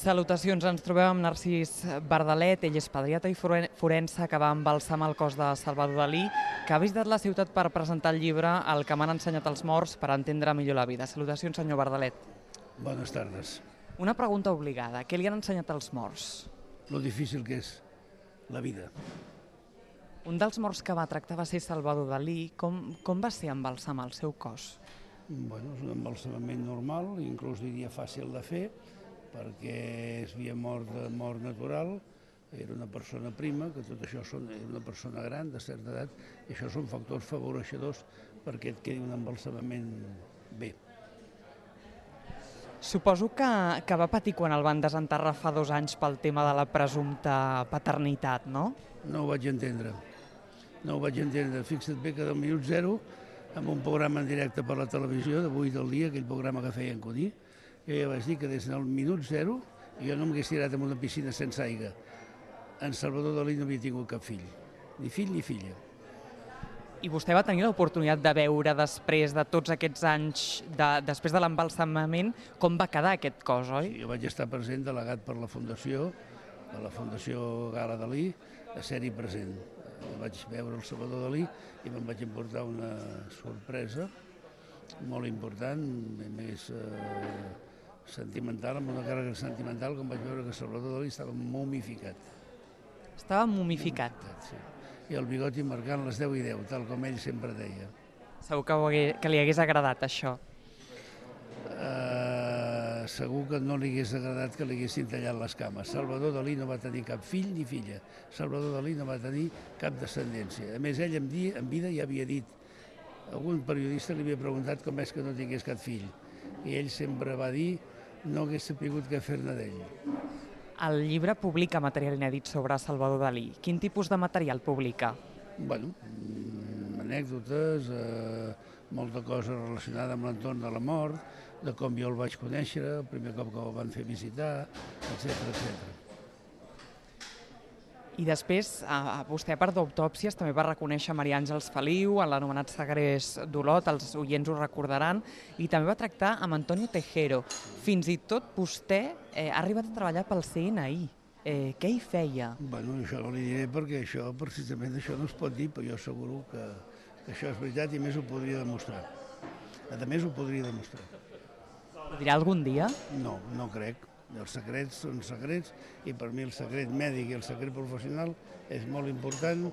Salutacions, ens trobem amb Narcís Bardalet, ell és pediatre i forense que va embalsamar el cos de Salvador Dalí, que ha visitat la ciutat per presentar el llibre El que m'han ensenyat els morts per entendre millor la vida. Salutacions, senyor Bardalet. Bones tardes. Una pregunta obligada, què li han ensenyat els morts? Lo difícil que és la vida. Un dels morts que va tractar va ser Salvador Dalí. Com va ser embalsamar el seu cos? Bueno, és un embalsamament normal, inclús diria fàcil de fer, perquè es havia mort de mort natural, era una persona prima, que tot això era una persona gran, de certa edat, i això són factors favoreixedors perquè et quedi un embalsamament bé. Suposo que va patir quan el van desenterrar fa 2 anys pel tema de la presumpta paternitat, no? No ho vaig entendre. No ho vaig entendre. Fixa't bé que del minut zero, amb un programa en directe per la televisió, de 8 del dia, aquell programa que feien Codí, jo ja vaig dir que des del minut zero jo no m'hagués tirat en una piscina sense aigua. En Salvador Dalí no havia tingut cap fill, ni fill ni filla. I vostè va tenir l'oportunitat de veure després de tots aquests anys, després de l'embalsamament, com va quedar aquest cos, oi? Sí, jo vaig estar present, delegat per la Fundació, de la Fundació Gala Dalí, a ser-hi present. Vaig veure el Salvador Dalí i me'n vaig emportar una sorpresa molt important, més sentimental, amb una càrrega sentimental, quan vaig veure que Salvador Dalí estava momificat. Estava momificat. Sí. I el bigoti marcant les 10 i 10, tal com ell sempre deia. Segur que li hagués agradat això. Segur que no li hagués agradat que li haguessin tallat les cames. Salvador Dalí no va tenir cap fill ni filla. Salvador Dalí no va tenir cap descendència. A més, ell en vida ja havia dit, algun periodista li havia preguntat com és que no tingués cap fill. I ell sempre va dir no hagués sapigut què fer-ne d'ell. El llibre publica material inèdit sobre Salvador Dalí. Quin tipus de material publica? Bueno, anècdotes, molta cosa relacionada amb l'entorn de la mort, de com jo el vaig conèixer, el primer cop que el van fer visitar, etc. I després, vostè, a part d'autòpsies, també va reconèixer Maria Àngels Feliu en l'anomenat Segrest d'Olot, els oients ho recordaran, i també va tractar amb Antonio Tejero. Fins i tot vostè ha arribat a treballar pel CNI. Què hi feia? Bueno, això no li diré perquè precisament això no es pot dir, però jo asseguro que això és veritat i més ho podria demostrar. A més ho podria demostrar. Ho dirà algun dia? No, no crec. Els secrets són secrets i per mi el secret mèdic i el secret professional és molt important.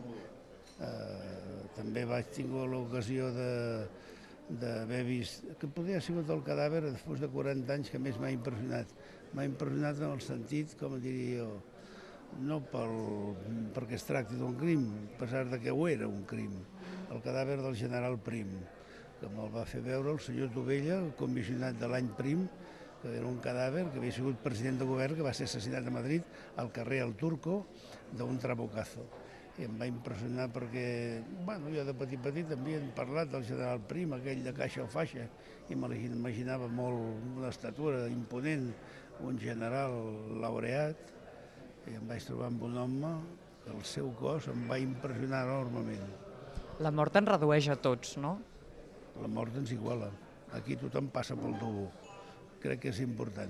També vaig tenir l'ocasió d'haver vist que podria haver sigut el cadàver després de 40 anys que més m'ha impressionat. M'ha impressionat en el sentit, com diria jo, no perquè es tracti d'un crim, a pesar que ho era un crim, el cadàver del general Prim, que me'l va fer veure el senyor Tovella, el comissionat de l'any Prim, que era un cadàver que havia sigut president de govern, que va ser assassinat a Madrid, al carrer El Turco, d'un trabucazo. I em va impressionar perquè, bueno, jo de petit havien parlat del general Prim, aquell de caixa o faixa, i m'imaginava molt una estatura imponent, un general laureat, i em vaig trobar amb un home que el seu cos em va impressionar enormement. La mort ens redueix a tots, no? La mort ens iguala. Aquí tothom passa pel tubo. Crec que és important.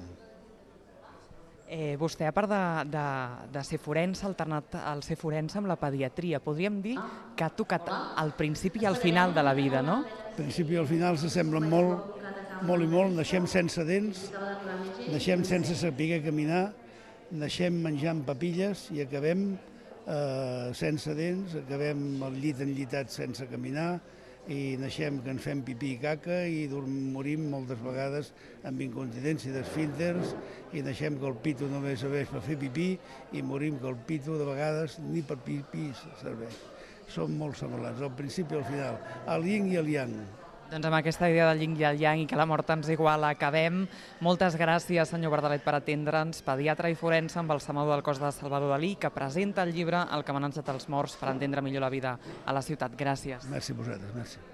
Vostè, a part de ser forense, ha alternat el ser forense amb la pediatria. Podríem dir que ha tocat al principi i al final de la vida, no? Al principi i al final s'assemblen molt i molt. Naixem sense dents, naixem sense saber caminar, naixem menjant papilles i acabem sense dents, acabem al llit enllitats sense caminar, i naixem que ens fem pipí i caca i morim moltes vegades amb incontinència d'esfínters i naixem que el pito només serveix per fer pipí i morim que el pito de vegades ni per pipí serveix. Som molt semblants, al principi i al final, el yin i el yang. Doncs amb aquesta idea del yin i el yang i que la mort ens iguala acabem. Moltes gràcies, senyor Bardalet, per atendre'ns, pediatre i forense, embalsamador del cos de Salvador Dalí, que presenta el llibre El que m'han ensenyat els morts per entendre millor la vida a la ciutat. Gràcies. Merci a vosaltres, merci.